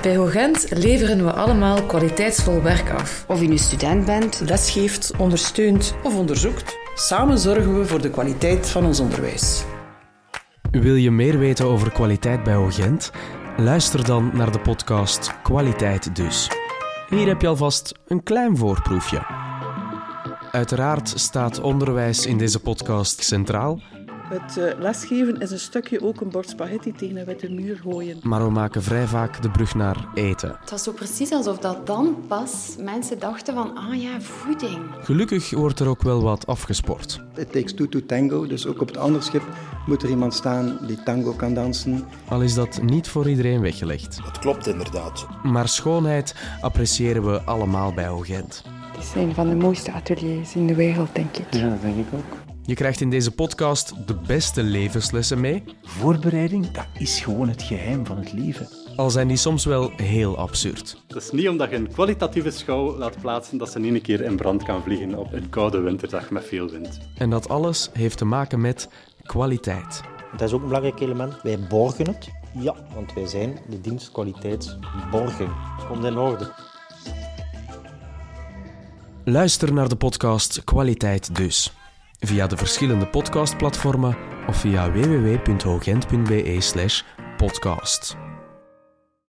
Bij Hogent leveren we allemaal kwaliteitsvol werk af. Of je nu student bent, lesgeeft, ondersteunt of onderzoekt. Samen zorgen we voor de kwaliteit van ons onderwijs. Wil je meer weten over kwaliteit bij Hogent? Luister dan naar de podcast Kwaliteit Dus. Hier heb je alvast een klein voorproefje. Uiteraard staat onderwijs in deze podcast centraal. Het lesgeven is een stukje ook een bord spaghetti tegen een witte muur gooien. Maar we maken vrij vaak de brug naar eten. het was zo precies alsof dat dan pas mensen dachten van, voeding. Gelukkig wordt er ook wel wat afgesport. It takes two to tango, dus ook op het andere schip moet er iemand staan die tango kan dansen. Al is dat niet voor iedereen weggelegd. Dat klopt inderdaad. Maar schoonheid appreciëren we allemaal bij Hogent. Het is een van de mooiste ateliers in de wereld, denk ik. Ja, dat denk ik ook. Je krijgt in deze podcast de beste levenslessen mee. Voorbereiding, dat is gewoon het geheim van het leven. Al zijn die soms wel heel absurd. Het is niet omdat je een kwalitatieve schouw laat plaatsen dat ze niet een keer in brand kan vliegen op een koude winterdag met veel wind. En dat alles heeft te maken met kwaliteit. Dat is ook een belangrijk element. Wij borgen het. Ja, want wij zijn de dienst kwaliteitsborging. Komt in orde. Luister naar de podcast Kwaliteit Dus. Via de verschillende podcastplatformen of via www.hogent.be/podcast.